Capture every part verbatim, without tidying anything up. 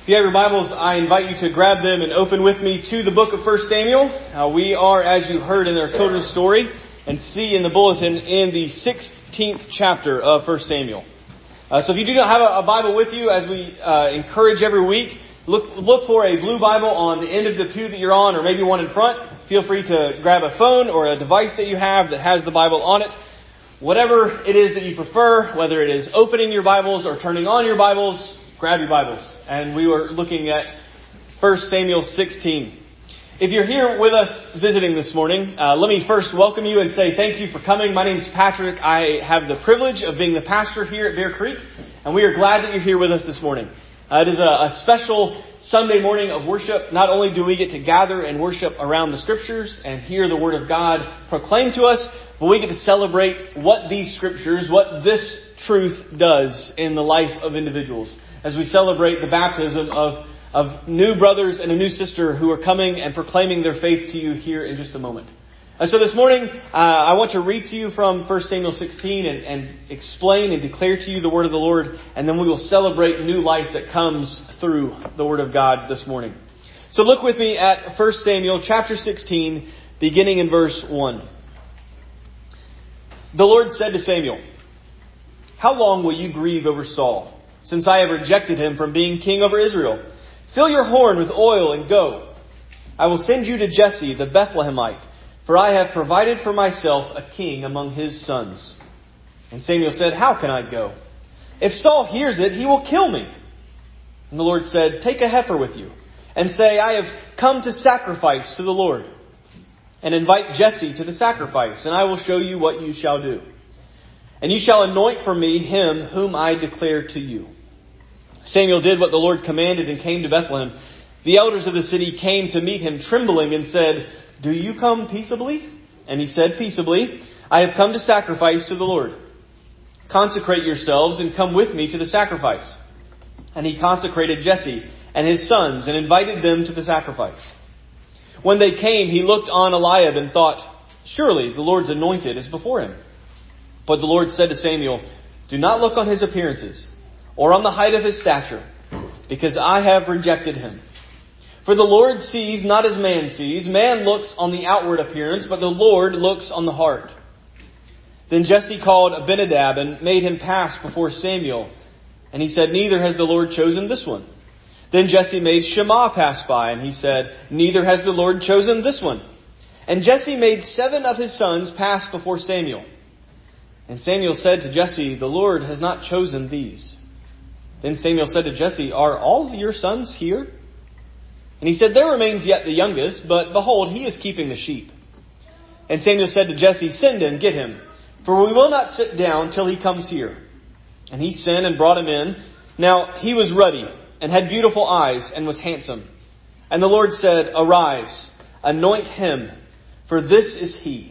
If you have your Bibles, I invite you to grab them and open with me to the book of First Samuel. Uh, we are, as you heard in our children's story, and see in the bulletin, in the sixteenth chapter of First Samuel. Uh, so if you do not have a, a Bible with you, as we uh, encourage every week, look look for a blue Bible on the end of the pew that you're on, or maybe one in front. Feel free to grab a phone or a device that you have that has the Bible on it. Whatever it is that you prefer, whether it is opening your Bibles or turning on your Bibles, grab your Bibles. And we were looking at First Samuel sixteen. If you're here with us visiting this morning, uh, let me first welcome you and say thank you for coming. My name is Patrick. I have the privilege of being the pastor here at Bear Creek, and we are glad that you're here with us this morning. Uh, it is a, a special Sunday morning of worship. Not only do we get to gather and worship around the Scriptures and hear the Word of God proclaimed to us, but we get to celebrate what these Scriptures, what this truth does in the life of individuals, as we celebrate the baptism of, of new brothers and a new sister who are coming and proclaiming their faith to you here in just a moment. And so this morning, uh, I want to read to you from First Samuel sixteen and, and explain and declare to you the word of the Lord, and then we will celebrate new life that comes through the word of God this morning. So look with me at First Samuel chapter sixteen, beginning in verse one. The Lord said to Samuel, "How long will you grieve over Saul, since I have rejected him from being king over Israel? Fill your horn with oil and go. I will send you to Jesse the Bethlehemite, for I have provided for myself a king among his sons." And Samuel said, "How can I go? If Saul hears it, he will kill me." And the Lord said, "Take a heifer with you, and say, I have come to sacrifice to the Lord. And invite Jesse to the sacrifice, and I will show you what you shall do. And you shall anoint for me him whom I declare to you." Samuel did what the Lord commanded and came to Bethlehem. The elders of the city came to meet him trembling and said, "Do you come peaceably?" And he said, "Peaceably. I have come to sacrifice to the Lord. Consecrate yourselves and come with me to the sacrifice." And he consecrated Jesse and his sons and invited them to the sacrifice. When they came, he looked on Eliab and thought, "Surely the Lord's anointed is before him." But the Lord said to Samuel, "Do not look on his appearances or on the height of his stature, because I have rejected him. For the Lord sees not as man sees. Man looks on the outward appearance, but the Lord looks on the heart." Then Jesse called Abinadab and made him pass before Samuel. And he said, "Neither has the Lord chosen this one." Then Jesse made Shammah pass by, and he said, "Neither has the Lord chosen this one." And Jesse made seven of his sons pass before Samuel. And Samuel said to Jesse, "The Lord has not chosen these." Then Samuel said to Jesse, "Are all your sons here?" And he said, "There remains yet the youngest, but behold, he is keeping the sheep." And Samuel said to Jesse, "Send and get him, for we will not sit down till he comes here." And he sent and brought him in. Now he was ruddy, and had beautiful eyes, and was handsome. And the Lord said, "Arise, anoint him, for this is he."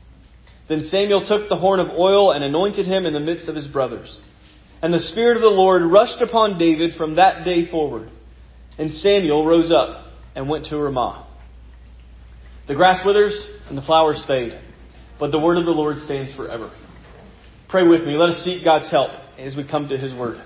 Then Samuel took the horn of oil and anointed him in the midst of his brothers. And the Spirit of the Lord rushed upon David from that day forward. And Samuel rose up and went to Ramah. The grass withers and the flowers fade, but the word of the Lord stands forever. Pray with me. Let us seek God's help as we come to his word.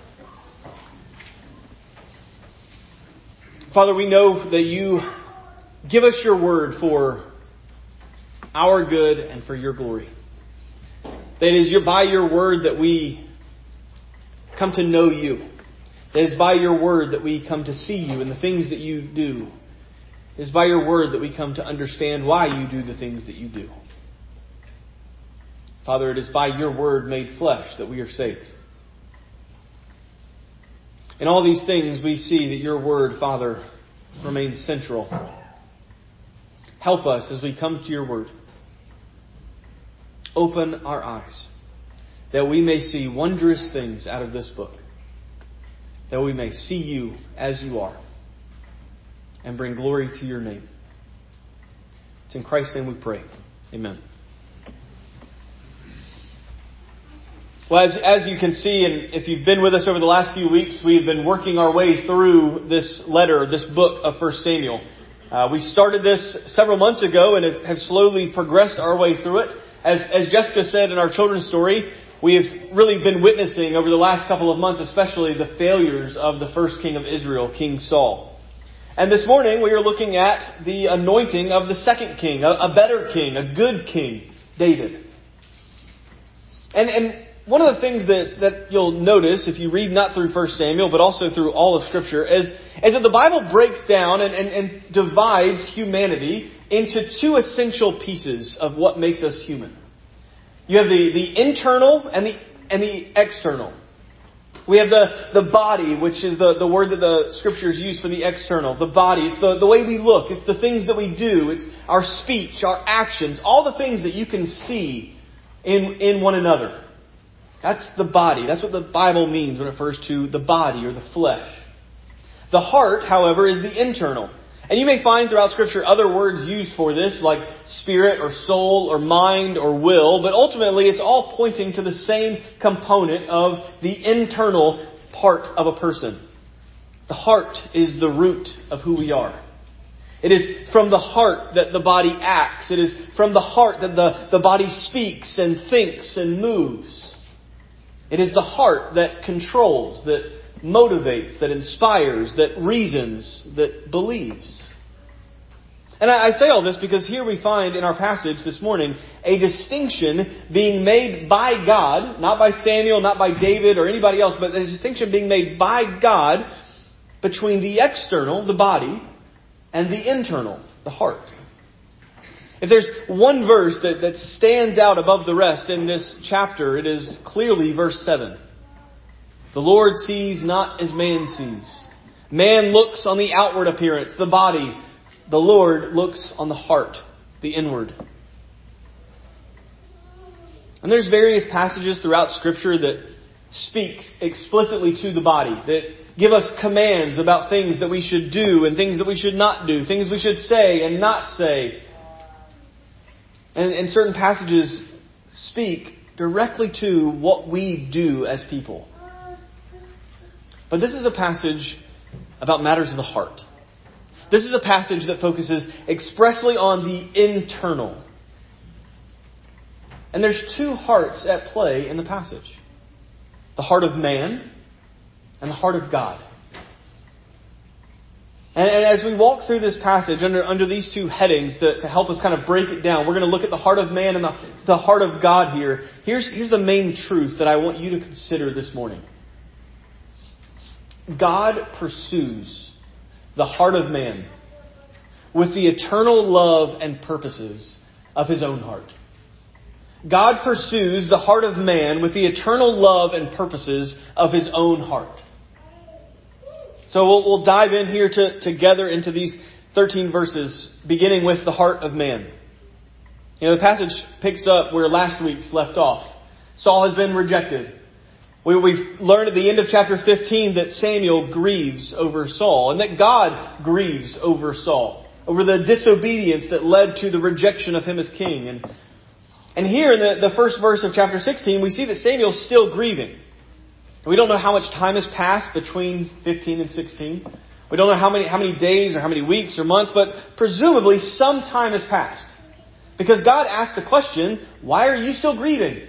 Father, we know that you give us your word for our good and for your glory. That it is by your word that we come to know you. It is by your word that we come to see you and the things that you do. It is by your word that we come to understand why you do the things that you do. Father, it is by your word made flesh that we are saved. In all these things, we see that your word, Father, remains central. Help us as we come to your word. Open our eyes, that we may see wondrous things out of this book. That we may see you as you are and bring glory to your name. It's in Christ's name we pray. Amen. Well, as, as you can see, and if you've been with us over the last few weeks, we've been working our way through this letter, this book of First Samuel. Uh, we started this several months ago and have slowly progressed our way through it. As, as Jessica said in our children's story, We have really been witnessing over the last couple of months, especially the failures of the first king of Israel, King Saul. And this morning we are looking at the anointing of the second king, a, a better king, a good king, David. And, and one of the things that, that you'll notice if you read not through First Samuel, but also through all of Scripture, is, is that the Bible breaks down and, and, and divides humanity into two essential pieces of what makes us human. You have the, the internal and the and the external. We have the, the body, which is the, the word that the Scriptures use for the external. The body, it's the, the way we look. It's the things that we do. It's our speech, our actions, all the things that you can see in, in one another. That's the body. That's what the Bible means when it refers to the body or the flesh. The heart, however, is the internal. And you may find throughout Scripture other words used for this, like spirit or soul or mind or will, but ultimately it's all pointing to the same component of the internal part of a person. The heart is the root of who we are. It is from the heart that the body acts. It is from the heart that the, the body speaks and thinks and moves. It is the heart that controls, that motivates, that inspires, that reasons, that believes. And I say all this because here we find in our passage this morning a distinction being made by God, not by Samuel, not by David or anybody else, but a distinction being made by God between the external, the body, and the internal, the heart. If there's one verse that, that stands out above the rest in this chapter, it is clearly verse seven. The Lord sees not as man sees. Man looks on the outward appearance, the body. The Lord looks on the heart, the inward. And there's various passages throughout Scripture that speak explicitly to the body, that give us commands about things that we should do and things that we should not do, things we should say and not say. And, and certain passages speak directly to what we do as people. But this is a passage about matters of the heart. This is a passage that focuses expressly on the internal. And there's two hearts at play in the passage. The heart of man and the heart of God. And, and as we walk through this passage under, under these two headings to, to help us kind of break it down, we're going to look at the heart of man and the, the heart of God here. Here's, here's the main truth that I want you to consider this morning. God pursues the heart of man with the eternal love and purposes of His own heart. God pursues the heart of man with the eternal love and purposes of His own heart. So we'll, we'll dive in here to, together into these thirteen verses, beginning with the heart of man. You know, the passage picks up where last week's left off. Saul has been rejected. We, we've learned at the end of chapter fifteen that Samuel grieves over Saul, and that God grieves over Saul, over the disobedience that led to the rejection of him as king. And, and here in the, the first verse of chapter sixteen, we see that Samuel's still grieving. We don't know how much time has passed between fifteen and sixteen. We don't know how many how many days or how many weeks or months, but presumably some time has passed. Because God asked the question, why are you still grieving?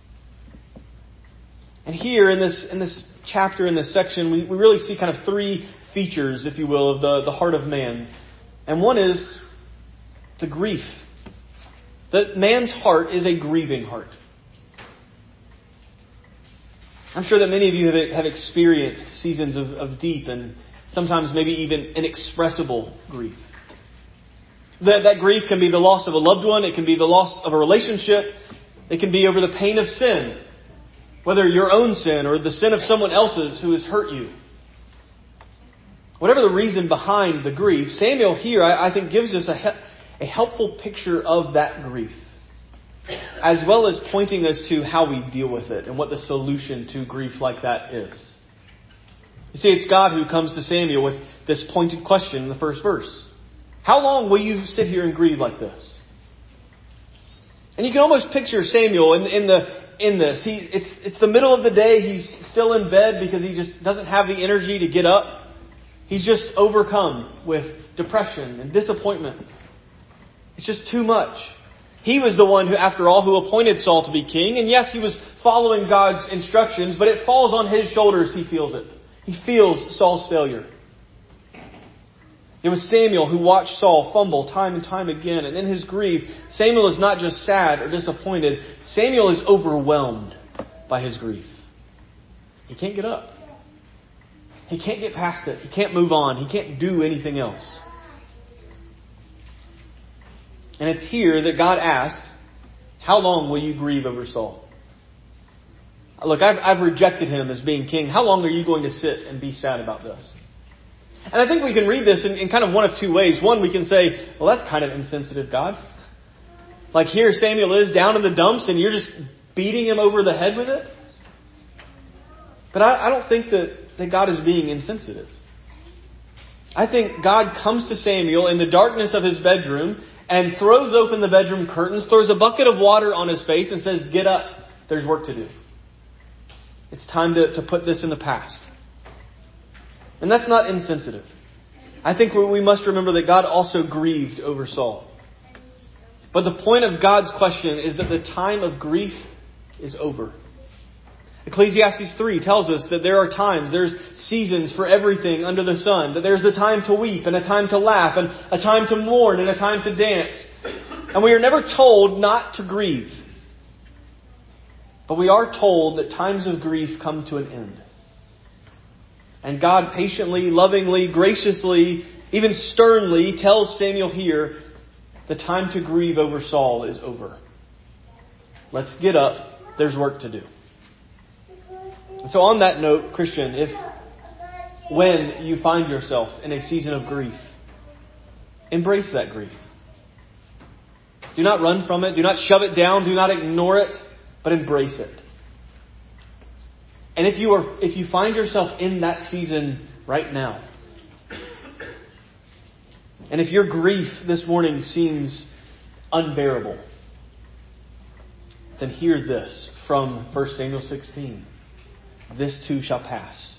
And here in this in this chapter, in this section, we, we really see kind of three features, if you will, of the, the heart of man. And one is the grief. That man's heart is a grieving heart. I'm sure that many of you have, have experienced seasons of, of deep and sometimes maybe even inexpressible grief. That, that grief can be the loss of a loved one. It can be the loss of a relationship. It can be over the pain of sin. Whether your own sin or the sin of someone else's who has hurt you. Whatever the reason behind the grief, Samuel here, I, I think, gives us a, he- a helpful picture of that grief. As well as pointing us to how we deal with it and what the solution to grief like that is. You see, it's God who comes to Samuel with this pointed question in the first verse. How long will you sit here and grieve like this? And you can almost picture Samuel in, in the in this. He it's it's the middle of the day. He's still in bed because he just doesn't have the energy to get up. He's just overcome with depression and disappointment. It's just too much. He was the one who, after all, who appointed Saul to be king. And yes, he was following God's instructions, but it falls on his shoulders. He feels it. He feels Saul's failure. It was Samuel who watched Saul fumble time and time again. And in his grief, Samuel is not just sad or disappointed. Samuel is overwhelmed by his grief. He can't get up. He can't get past it. He can't move on. He can't do anything else. And it's here that God asked, how long will you grieve over Saul? Look, I've, I've rejected him as being king. How long are you going to sit and be sad about this? And I think we can read this in, in kind of one of two ways. One, we can say, well, that's kind of insensitive, God. Like here Samuel is down in the dumps and you're just beating him over the head with it. But I, I don't think that, that God is being insensitive. I think God comes to Samuel in the darkness of his bedroom and throws open the bedroom curtains, throws a bucket of water on his face and says, get up, there's work to do. It's time to, to put this in the past. And that's not insensitive. I think we must remember that God also grieved over Saul. But the point of God's question is that the time of grief is over. Ecclesiastes three tells us that there are times, there's seasons for everything under the sun. That there's a time to weep and a time to laugh and a time to mourn and a time to dance. And we are never told not to grieve. But we are told that times of grief come to an end. And God patiently, lovingly, graciously, even sternly tells Samuel here, the time to grieve over Saul is over. Let's get up. There's work to do. And so on that note, Christian, if when you find yourself in a season of grief, embrace that grief. Do not run from it. Do not shove it down. Do not ignore it, but embrace it. And if you are, if you find yourself in that season right now, and if your grief this morning seems unbearable, then hear this from First Samuel sixteen. This too shall pass.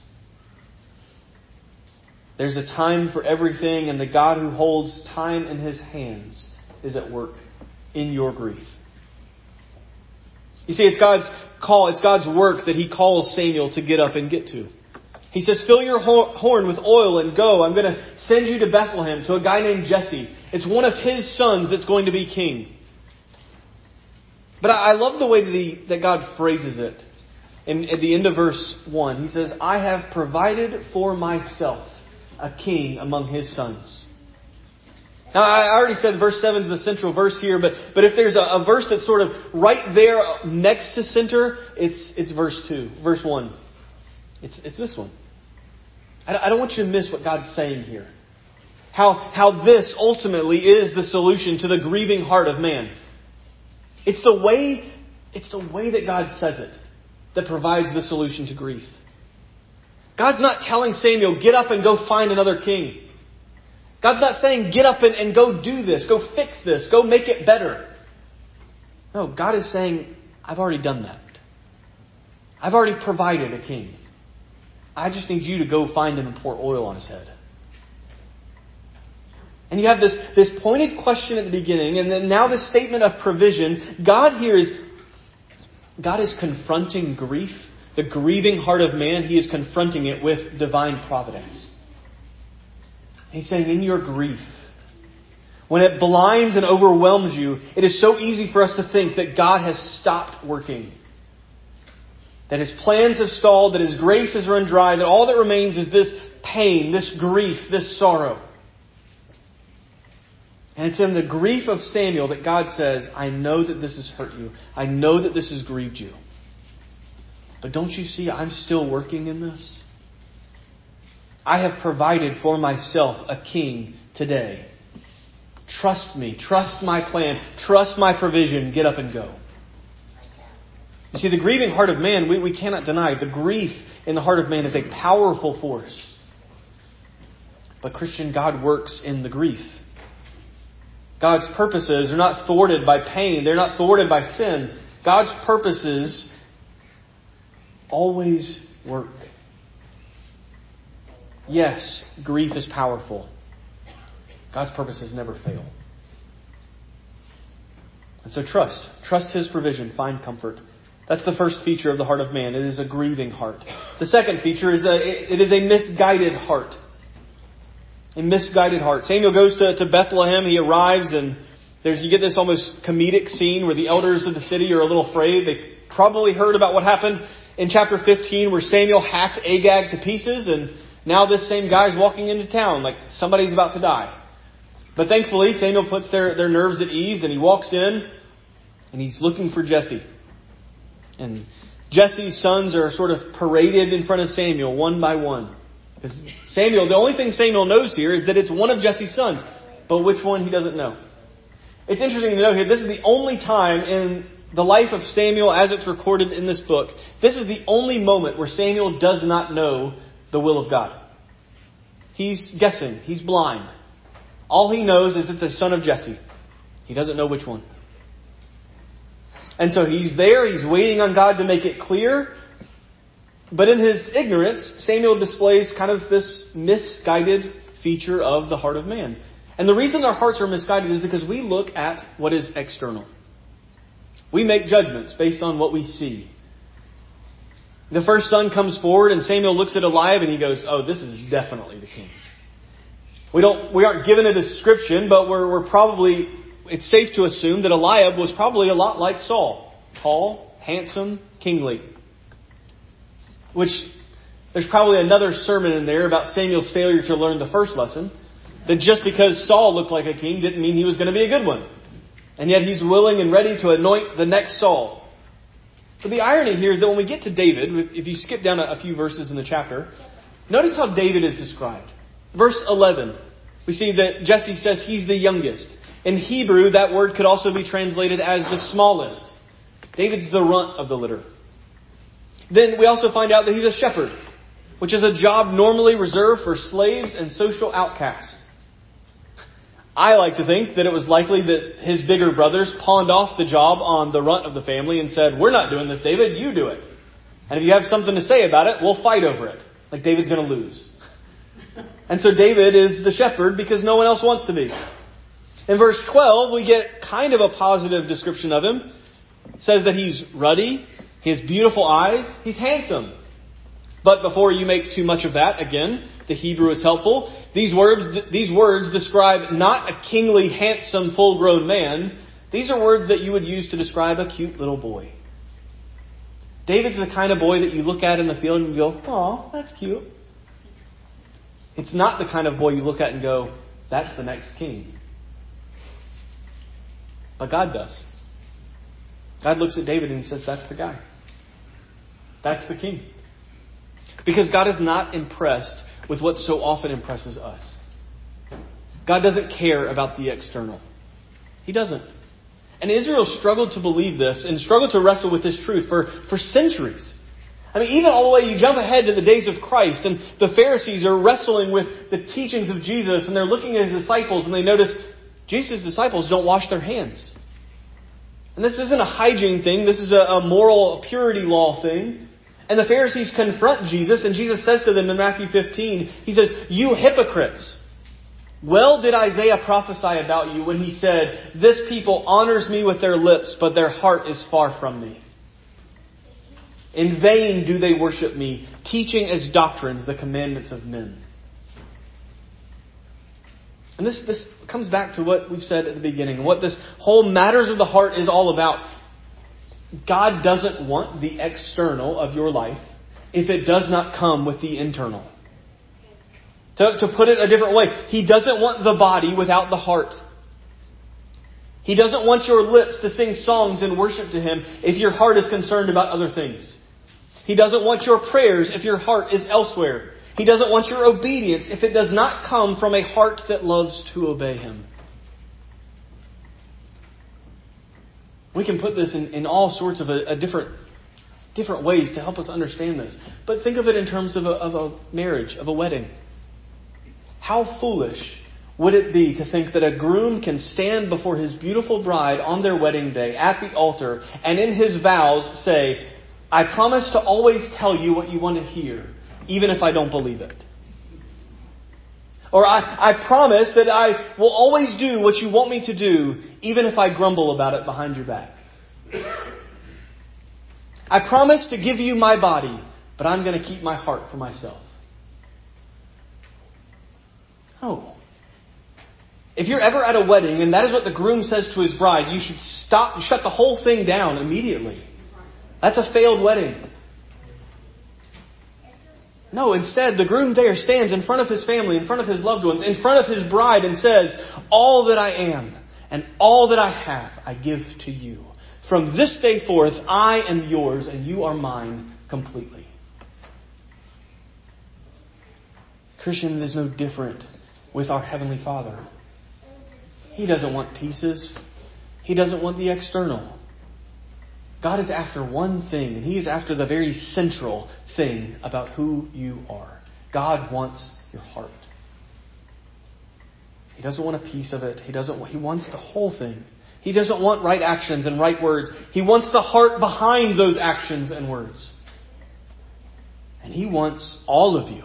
There's a time for everything, and the God who holds time in his hands is at work in your grief. You see, it's God's call, it's God's work that he calls Samuel to get up and get to. He says, fill your horn with oil and go. I'm going to send you to Bethlehem to a guy named Jesse. It's one of his sons that's going to be king. But I love the way that, he, that God phrases it. In, at the end of verse one, he says, I have provided for myself a king among his sons. Now, I already said verse seven is the central verse here, but, but if there's a, a verse that's sort of right there next to center, it's it's verse two, verse one. It's it's this one. I, I don't want you to miss what God's saying here. How how this ultimately is the solution to the grieving heart of man. It's the way it's the way that God says it that provides the solution to grief. God's not telling Samuel, get up and go find another king. God's not saying, get up and, and go do this, go fix this, go make it better. No, God is saying, I've already done that. I've already provided a king. I just need you to go find him and pour oil on his head. And you have this, this pointed question at the beginning, and then now this statement of provision. God here is, God is confronting grief, the grieving heart of man. He is confronting it with divine providence. He's saying, in your grief, when it blinds and overwhelms you, it is so easy for us to think that God has stopped working. That his plans have stalled, that his grace has run dry, that all that remains is this pain, this grief, this sorrow. And it's in the grief of Samuel that God says, I know that this has hurt you. I know that this has grieved you. But don't you see, I'm still working in this? I have provided for myself a king today. Trust me. Trust my plan. Trust my provision. Get up and go. You see, the grieving heart of man, we, we cannot deny. The grief in the heart of man is a powerful force. But Christian, God works in the grief. God's purposes are not thwarted by pain. They're not thwarted by sin. God's purposes always work. Yes, grief is powerful. God's purposes never fail. And so trust. Trust His provision. Find comfort. That's the first feature of the heart of man. It is a grieving heart. The second feature is a, it is a misguided heart. A misguided heart. Samuel goes to, to Bethlehem. He arrives and there's you get this almost comedic scene where the elders of the city are a little afraid. They probably heard about what happened in chapter fifteen where Samuel hacked Agag to pieces, and now this same guy's walking into town like somebody's about to die. But thankfully, Samuel puts their, their nerves at ease, and he walks in and he's looking for Jesse. And Jesse's sons are sort of paraded in front of Samuel one by one. Because Samuel, the only thing Samuel knows here is that it's one of Jesse's sons. But which one he doesn't know. It's interesting to note here, this is the only time in the life of Samuel as it's recorded in this book, this is the only moment where Samuel does not know the will of God. He's guessing. He's blind. All he knows is it's a son of Jesse. He doesn't know which one. And so he's there. He's waiting on God to make it clear. But in his ignorance, Samuel displays kind of this misguided feature of the heart of man. And the reason our hearts are misguided is because we look at what is external. We make judgments based on what we see. The first son comes forward and Samuel looks at Eliab and he goes, oh, this is definitely the king. We don't, we aren't given a description, but we're, we're probably, it's safe to assume that Eliab was probably a lot like Saul. Tall, handsome, kingly. Which, there's probably another sermon in there about Samuel's failure to learn the first lesson. That just because Saul looked like a king didn't mean he was going to be a good one. And yet he's willing and ready to anoint the next Saul. But the irony here is that when we get to David, if you skip down a few verses in the chapter, notice how David is described. Verse eleven, we see that Jesse says he's the youngest. In Hebrew, that word could also be translated as the smallest. David's the runt of the litter. Then we also find out that he's a shepherd, which is a job normally reserved for slaves and social outcasts. I like to think that it was likely that his bigger brothers pawned off the job on the runt of the family and said, we're not doing this, David, you do it. And if you have something to say about it, we'll fight over it. Like David's going to lose. And so David is the shepherd because no one else wants to be. In verse twelve, we get kind of a positive description of him. It says that he's ruddy, he has beautiful eyes, he's handsome. But before you make too much of that, again, the Hebrew is helpful. These words, these words describe not a kingly, handsome, full-grown man. These are words that you would use to describe a cute little boy. David's the kind of boy that you look at in the field and you go, "Aw, that's cute." It's not the kind of boy you look at and go, "That's the next king." But God does. God looks at David and he says, "That's the guy. That's the king." Because God is not impressed with what so often impresses us. God doesn't care about the external. He doesn't. And Israel struggled to believe this and struggled to wrestle with this truth for, for centuries. I mean, even all the way you jump ahead to the days of Christ, and the Pharisees are wrestling with the teachings of Jesus, and they're looking at his disciples, and they notice Jesus' disciples don't wash their hands. And this isn't a hygiene thing. This is a, a moral a purity law thing. And the Pharisees confront Jesus, and Jesus says to them in Matthew fifteen, he says, "You hypocrites! Well did Isaiah prophesy about you when he said, 'This people honors me with their lips, but their heart is far from me. In vain do they worship me, teaching as doctrines the commandments of men.'" And this, this comes back to what we've said at the beginning, what this whole matters of the heart is all about. God doesn't want the external of your life if it does not come with the internal. To, to put it a different way, He doesn't want the body without the heart. He doesn't want your lips to sing songs and worship to Him if your heart is concerned about other things. He doesn't want your prayers if your heart is elsewhere. He doesn't want your obedience if it does not come from a heart that loves to obey Him. We can put this in, in all sorts of a, a different different ways to help us understand this. But think of it in terms of a, of a marriage, of a wedding. How foolish would it be to think that a groom can stand before his beautiful bride on their wedding day at the altar and in his vows say, "I promise to always tell you what you want to hear, even if I don't believe it." Or I, I promise that I will always do what you want me to do, even if I grumble about it behind your back. I promise to give you my body, but I'm going to keep my heart for myself. No. If you're ever at a wedding and that is what the groom says to his bride, you should stop, shut the whole thing down immediately. That's a failed wedding. No, instead, the groom there stands in front of his family, in front of his loved ones, in front of his bride and says, all that I am and all that I have, I give to you. From this day forth, I am yours and you are mine completely. Christian, it is no different with our Heavenly Father. He doesn't want pieces. He doesn't want the external. God is after one thing, and He is after the very central thing about who you are. God wants your heart. He doesn't want a piece of it. He doesn't. He wants the whole thing. He doesn't want right actions and right words. He wants the heart behind those actions and words. And He wants all of you.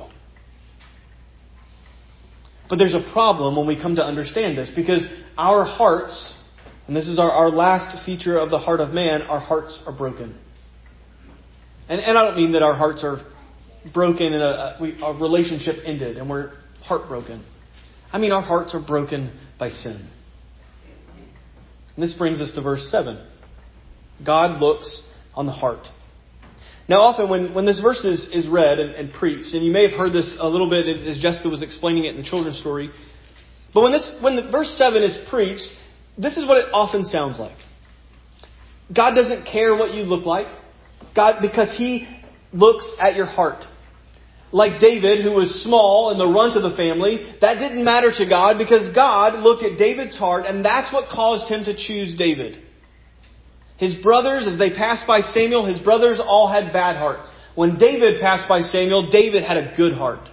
But there's a problem when we come to understand this, because our hearts, and this is our, our last feature of the heart of man, our hearts are broken. And, and I don't mean that our hearts are broken and a, a, we, our relationship ended and we're heartbroken. I mean our hearts are broken by sin. And this brings us to verse seven. God looks on the heart. Now often when, when this verse is, is read and, and preached, and you may have heard this a little bit as Jessica was explaining it in the children's story, but when this when the verse seven is preached, this is what it often sounds like. God doesn't care what you look like. God, because He looks at your heart. Like David, who was small and the runt of the family, that didn't matter to God because God looked at David's heart, and that's what caused Him to choose David. His brothers, as they passed by Samuel, his brothers all had bad hearts. When David passed by Samuel, David had a good heart.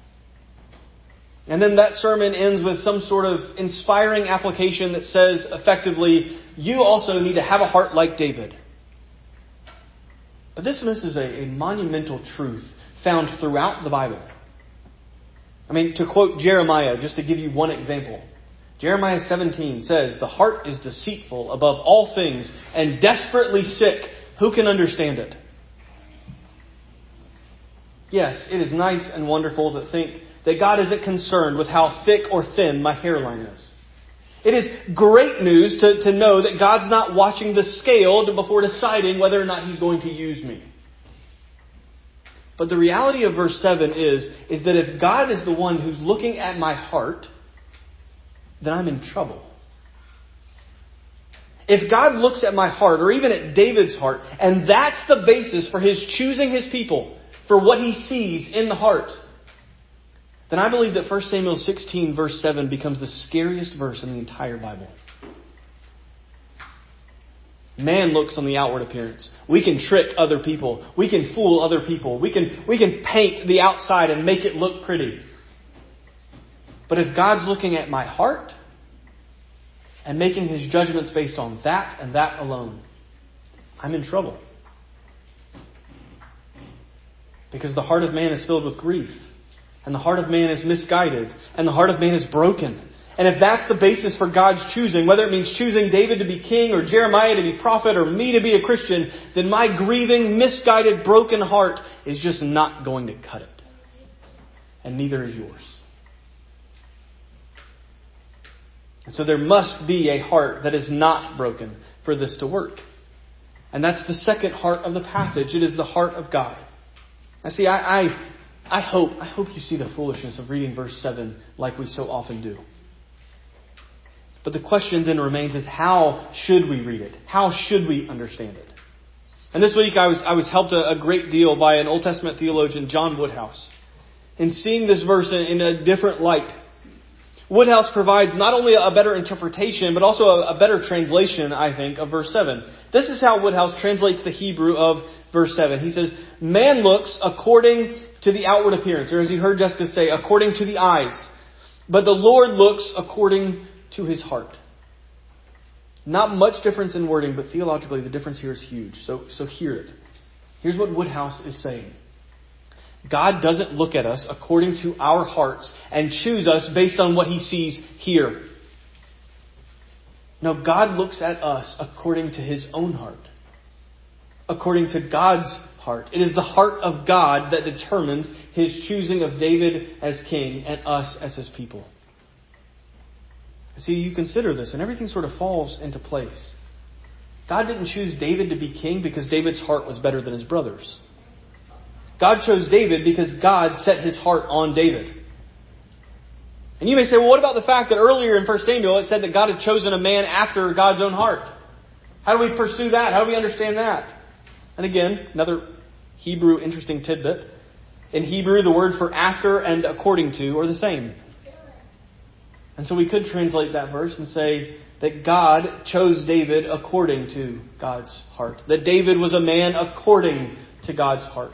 And then that sermon ends with some sort of inspiring application that says, effectively, you also need to have a heart like David. But this misses a, a monumental truth found throughout the Bible. I mean, to quote Jeremiah, just to give you one example. Jeremiah seventeen says, the heart is deceitful above all things and desperately sick. Who can understand it? Yes, it is nice and wonderful to think that God isn't concerned with how thick or thin my hairline is. It is great news to, to know that God's not watching the scale before deciding whether or not He's going to use me. But the reality of verse seven is, is that if God is the one who's looking at my heart, then I'm in trouble. If God looks at my heart, or even at David's heart, and that's the basis for His choosing His people, for what He sees in the heart, then I believe that First Samuel sixteen verse seven becomes the scariest verse in the entire Bible. Man looks on the outward appearance. We can trick other people. We can fool other people. We can, we can paint the outside and make it look pretty. But if God's looking at my heart and making His judgments based on that and that alone, I'm in trouble. Because the heart of man is filled with grief. And the heart of man is misguided. And the heart of man is broken. And if that's the basis for God's choosing, whether it means choosing David to be king or Jeremiah to be prophet or me to be a Christian, then my grieving, misguided, broken heart is just not going to cut it. And neither is yours. And so there must be a heart that is not broken for this to work. And that's the second heart of the passage. It is the heart of God. Now see, I, I, I hope, I hope you see the foolishness of reading verse seven like we so often do. But the question then remains is, how should we read it? How should we understand it? And this week I was, I was helped a, a great deal by an Old Testament theologian, John Woodhouse, in seeing this verse in, in a different light. Woodhouse provides not only a better interpretation, but also a, a better translation, I think, of verse seven. This is how Woodhouse translates the Hebrew of verse seven. He says, man looks according to the outward appearance, or as you heard Jessica say, according to the eyes. But the Lord looks according to His heart. Not much difference in wording, but theologically the difference here is huge. So, so hear it. Here's what Woodhouse is saying. God doesn't look at us according to our hearts and choose us based on what He sees here. No, God looks at us according to His own heart. According to God's heart. It is the heart of God that determines His choosing of David as king and us as His people. See, you consider this and everything sort of falls into place. God didn't choose David to be king because David's heart was better than his brothers. God chose David because God set His heart on David. And you may say, well, what about the fact that earlier in First Samuel it said that God had chosen a man after God's own heart? How do we pursue that? How do we understand that? And again, another Hebrew interesting tidbit. In Hebrew, the word for after and according to are the same. And so we could translate that verse and say that God chose David according to God's heart. That David was a man according to God's heart.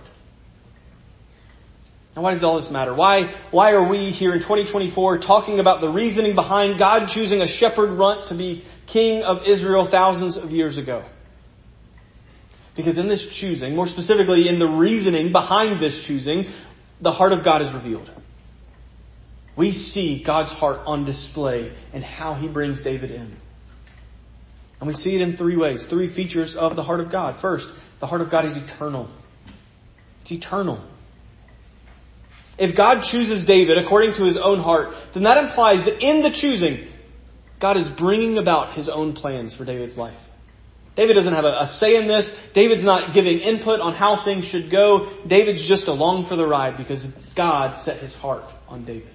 Now, why does all this matter? Why, why are we here in twenty twenty-four talking about the reasoning behind God choosing a shepherd runt to be king of Israel thousands of years ago? Because in this choosing, more specifically in the reasoning behind this choosing, the heart of God is revealed. We see God's heart on display and how He brings David in. And we see it in three ways, three features of the heart of God. First, the heart of God is eternal. It's eternal. If God chooses David according to His own heart, then that implies that in the choosing, God is bringing about His own plans for David's life. David doesn't have a, a say in this. David's not giving input on how things should go. David's just along for the ride because God set His heart on David.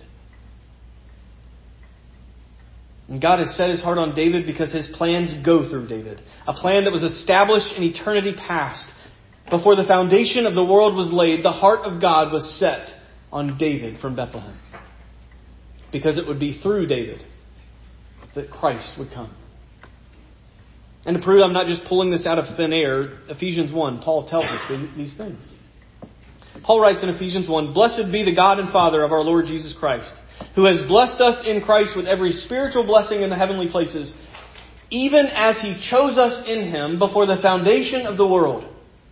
And God has set His heart on David because His plans go through David. A plan that was established in eternity past. Before the foundation of the world was laid, the heart of God was set on David from Bethlehem. Because it would be through David that Christ would come. And to prove I'm not just pulling this out of thin air, Ephesians one, Paul tells us these things. Paul writes in Ephesians one, "Blessed be the God and Father of our Lord Jesus Christ, who has blessed us in Christ with every spiritual blessing in the heavenly places, even as He chose us in Him before the foundation of the world,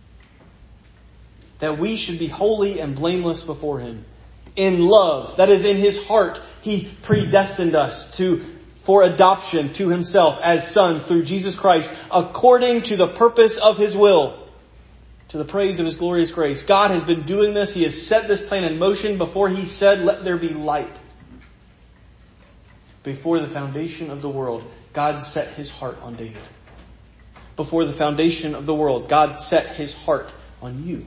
that we should be holy and blameless before Him. In love," that is, in His heart, He predestined us to for adoption to Himself as sons through Jesus Christ, according to the purpose of His will, to the praise of His glorious grace. God has been doing this. He has set this plan in motion before He said, "Let there be light." Before the foundation of the world, God set His heart on David. Before the foundation of the world, God set His heart on you.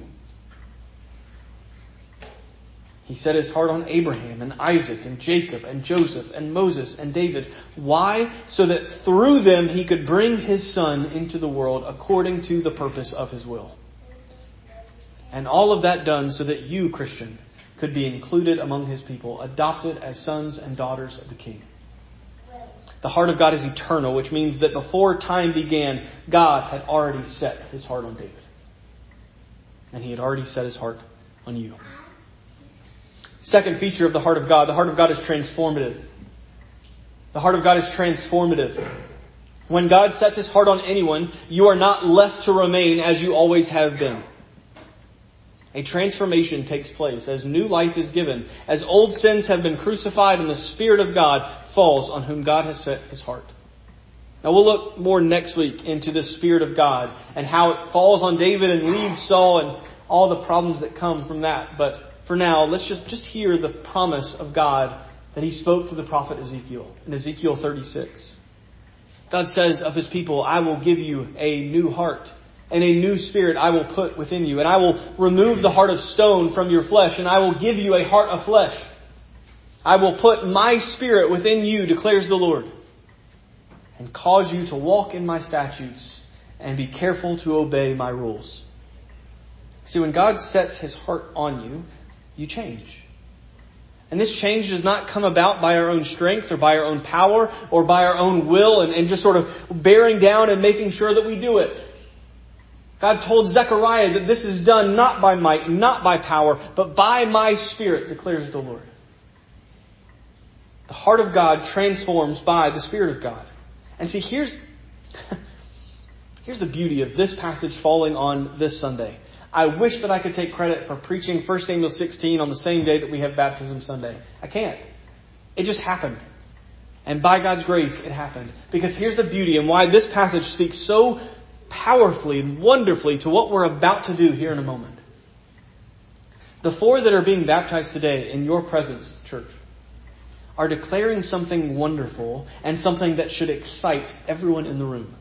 He set His heart on Abraham and Isaac and Jacob and Joseph and Moses and David. Why? So that through them He could bring His Son into the world according to the purpose of His will. And all of that done so that you, Christian, could be included among His people, adopted as sons and daughters of the King. The heart of God is eternal, which means that before time began, God had already set His heart on David. And He had already set His heart on you. Second feature of the heart of God, the heart of God is transformative. The heart of God is transformative. When God sets His heart on anyone, you are not left to remain as you always have been. A transformation takes place as new life is given, as old sins have been crucified and the Spirit of God falls on whom God has set His heart. Now we'll look more next week into the Spirit of God and how it falls on David and leaves Saul and all the problems that come from that. But for now, let's just, just hear the promise of God that He spoke through the prophet Ezekiel in Ezekiel thirty-six. God says of His people, "I will give you a new heart, and a new spirit I will put within you. And I will remove the heart of stone from your flesh, and I will give you a heart of flesh. I will put my Spirit within you, declares the Lord, and cause you to walk in my statutes and be careful to obey my rules." See, when God sets His heart on you, you change. And this change does not come about by our own strength or by our own power or by our own will and, and just sort of bearing down and making sure that we do it. God told Zechariah that this is done not by might, not by power, but by my Spirit, declares the Lord. The heart of God transforms by the Spirit of God. And see, here's, here's the beauty of this passage falling on this Sunday. I wish that I could take credit for preaching First Samuel sixteen on the same day that we have Baptism Sunday. I can't. It just happened. And by God's grace, it happened. Because here's the beauty and why this passage speaks so powerfully and wonderfully to what we're about to do here in a moment. The four that are being baptized today in your presence, church, are declaring something wonderful and something that should excite everyone in the room.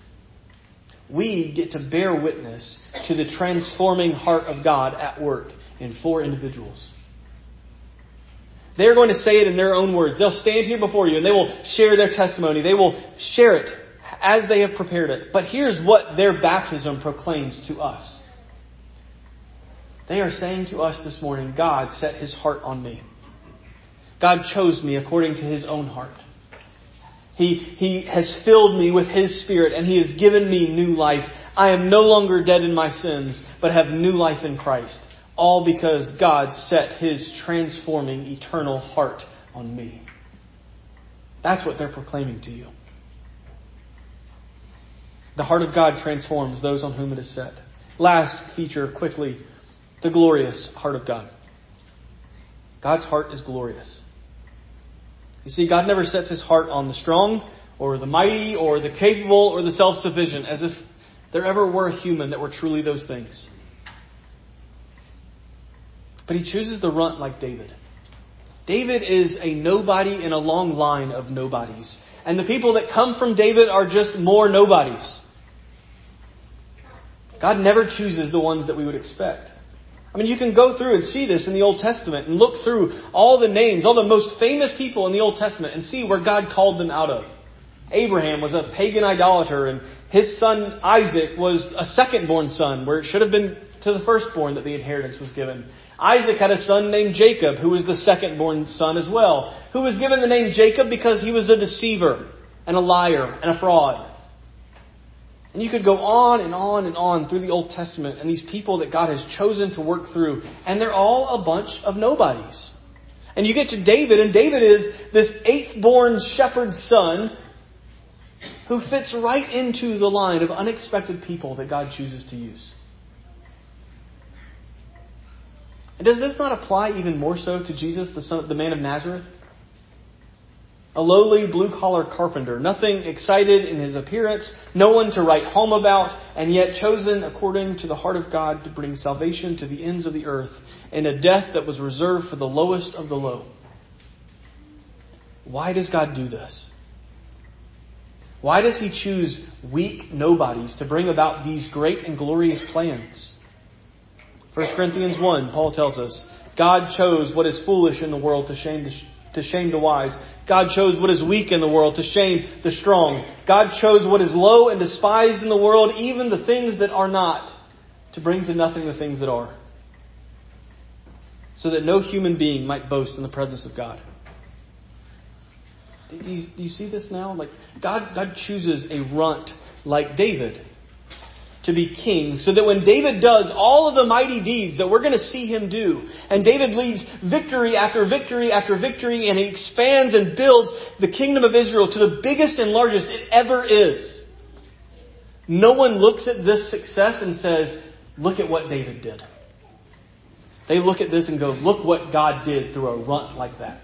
We get to bear witness to the transforming heart of God at work in four individuals. They're going to say it in their own words. They'll stand here before you and they will share their testimony. They will share it as they have prepared it. But here's what their baptism proclaims to us. They are saying to us this morning, God set His heart on me. God chose me according to His own heart. He, he has filled me with His Spirit and He has given me new life. I am no longer dead in my sins, but have new life in Christ. All because God set His transforming eternal heart on me. That's what they're proclaiming to you. The heart of God transforms those on whom it is set. Last feature, quickly, the glorious heart of God. God's heart is glorious. You see, God never sets His heart on the strong or the mighty or the capable or the self-sufficient, as if there ever were a human that were truly those things. But He chooses the runt like David. David is a nobody in a long line of nobodies. And the people that come from David are just more nobodies. God never chooses the ones that we would expect. I mean, you can go through and see this in the Old Testament and look through all the names, all the most famous people in the Old Testament and see where God called them out of. Abraham was a pagan idolater and his son Isaac was a second-born son where it should have been to the firstborn that the inheritance was given. Isaac had a son named Jacob who was the second-born son as well, who was given the name Jacob because he was a deceiver and a liar and a fraud. And you could go on and on and on through the Old Testament and these people that God has chosen to work through. And they're all a bunch of nobodies. And you get to David, and David is this eighth-born shepherd's son who fits right into the line of unexpected people that God chooses to use. And does this not apply even more so to Jesus, the son, the man of Nazareth? A lowly blue-collar carpenter, nothing excited in his appearance, no one to write home about, and yet chosen according to the heart of God to bring salvation to the ends of the earth in a death that was reserved for the lowest of the low. Why does God do this? Why does He choose weak nobodies to bring about these great and glorious plans? First Corinthians one, Paul tells us, God chose what is foolish in the world to shame the to shame the wise. God chose what is weak in the world to shame the strong. God chose what is low and despised in the world, even the things that are not, to bring to nothing the things that are, so that no human being might boast in the presence of God. Do you, do you see this now? Like God, God chooses a runt like David to be king, so that when David does all of the mighty deeds that we're going to see him do, and David leads victory after victory after victory, and he expands and builds the kingdom of Israel to the biggest and largest it ever is, no one looks at this success and says, look at what David did. They look at this and go, look what God did through a runt like that.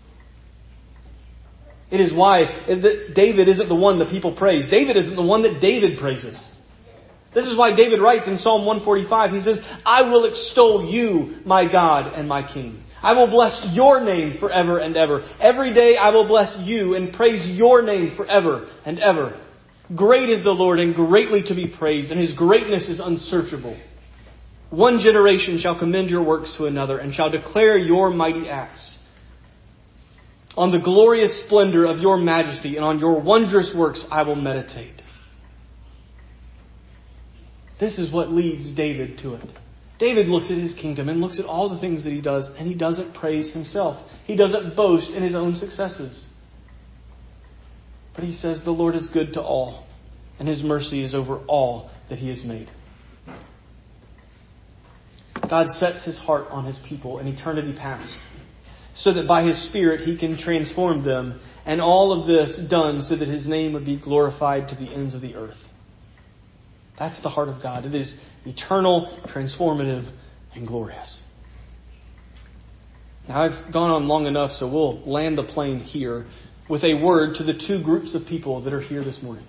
It is why David isn't the one that people praise. David isn't the one that David praises. This is why David writes in Psalm one forty-five, he says, I will extol you, my God and my King. I will bless your name forever and ever. Every day I will bless you and praise your name forever and ever. Great is the Lord and greatly to be praised, and His greatness is unsearchable. One generation shall commend your works to another and shall declare your mighty acts. On the glorious splendor of your majesty and on your wondrous works I will meditate. This is what leads David to it. David looks at his kingdom and looks at all the things that he does, and he doesn't praise himself. He doesn't boast in his own successes. But he says the Lord is good to all, and His mercy is over all that He has made. God sets His heart on His people in eternity past, so that by His Spirit He can transform them, and all of this done so that His name would be glorified to the ends of the earth. That's the heart of God. It is eternal, transformative, and glorious. Now, I've gone on long enough, so we'll land the plane here with a word to the two groups of people that are here this morning.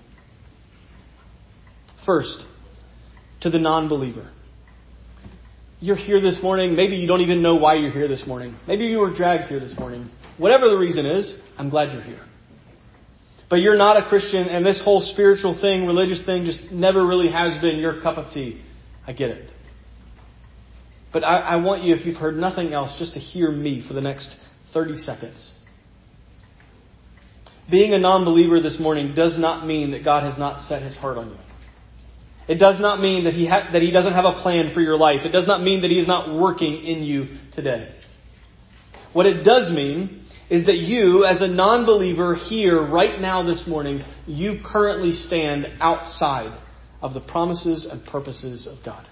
First, to the non-believer. You're here this morning. Maybe you don't even know why you're here this morning. Maybe you were dragged here this morning. Whatever the reason is, I'm glad you're here. But you're not a Christian, and this whole spiritual thing, religious thing, just never really has been your cup of tea. I get it. But I, I want you, if you've heard nothing else, just to hear me for the next thirty seconds. Being a non-believer this morning does not mean that God has not set His heart on you. It does not mean that He ha- that He doesn't have a plan for your life. It does not mean that He is not working in you today. What it does mean is that you, as a non-believer here right now this morning, you currently stand outside of the promises and purposes of God.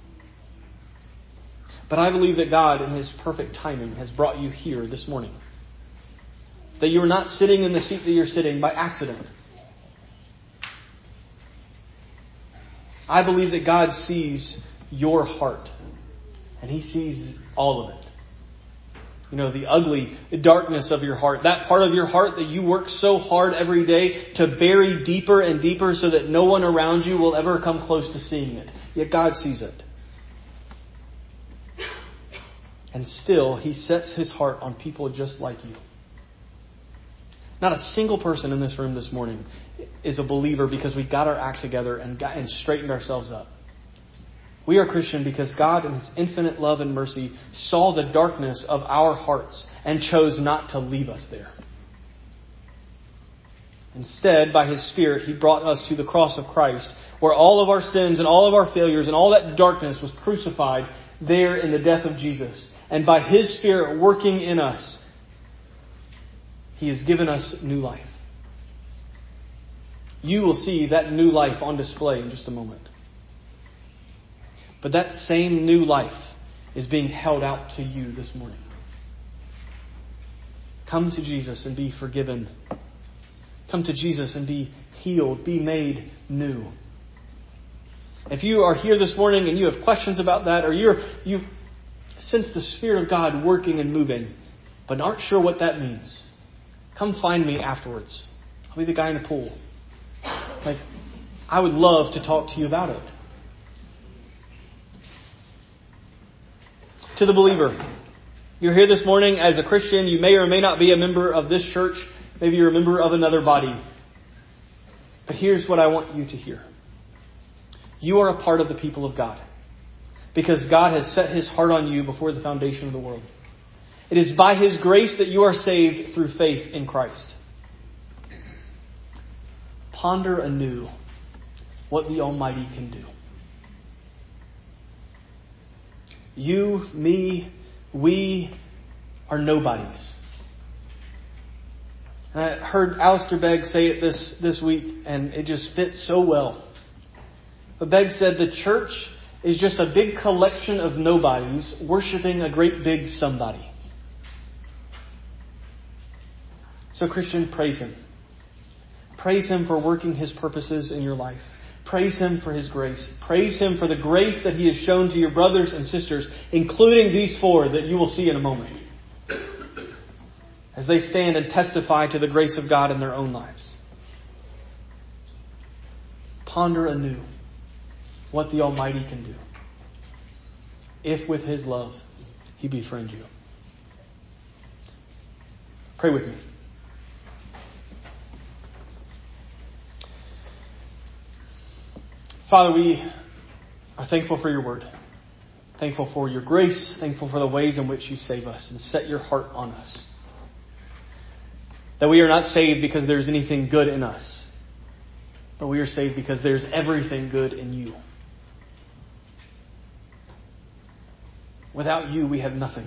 But I believe that God, in His perfect timing, has brought you here this morning. That you are not sitting in the seat that you're sitting by accident. I believe that God sees your heart. And He sees all of it. You know, the ugly darkness of your heart. That part of your heart that you work so hard every day to bury deeper and deeper so that no one around you will ever come close to seeing it. Yet God sees it. And still, He sets His heart on people just like you. Not a single person in this room this morning is a believer because we got our act together and got and straightened ourselves up. We are Christian because God, in His infinite love and mercy, saw the darkness of our hearts and chose not to leave us there. Instead, by His Spirit, He brought us to the cross of Christ, where all of our sins and all of our failures and all that darkness was crucified there in the death of Jesus. And by His Spirit working in us, He has given us new life. You will see that new life on display in just a moment. But that same new life is being held out to you this morning. Come to Jesus and be forgiven. Come to Jesus and be healed, be made new. If you are here this morning and you have questions about that, or you're, you sense the Spirit of God working and moving, but aren't sure what that means, come find me afterwards. I'll be the guy in the pool. Like, I would love to talk to you about it. To the believer, you're here this morning as a Christian. You may or may not be a member of this church. Maybe you're a member of another body. But here's what I want you to hear. You are a part of the people of God because God has set His heart on you before the foundation of the world. It is by His grace that you are saved through faith in Christ. Ponder anew what the Almighty can do. You, me, we are nobodies. And I heard Alistair Begg say it this, this week, and it just fits so well. But Begg said the church is just a big collection of nobodies worshiping a great big somebody. So Christian, praise Him. Praise Him for working His purposes in your life. Praise Him for His grace. Praise Him for the grace that He has shown to your brothers and sisters, including these four that you will see in a moment, as they stand and testify to the grace of God in their own lives. Ponder anew what the Almighty can do, if with His love He befriend you. Pray with me. Father, we are thankful for your word. Thankful for your grace. Thankful for the ways in which you save us and set your heart on us. That we are not saved because there's anything good in us, but we are saved because there's everything good in you. Without you, we have nothing.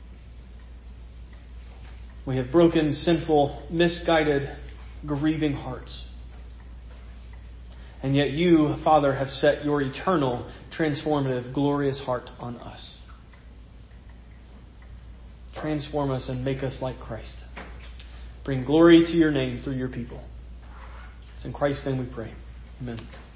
We have broken, sinful, misguided, grieving hearts. And yet you, Father, have set your eternal, transformative, glorious heart on us. Transform us and make us like Christ. Bring glory to your name through your people. It's in Christ's name we pray. Amen.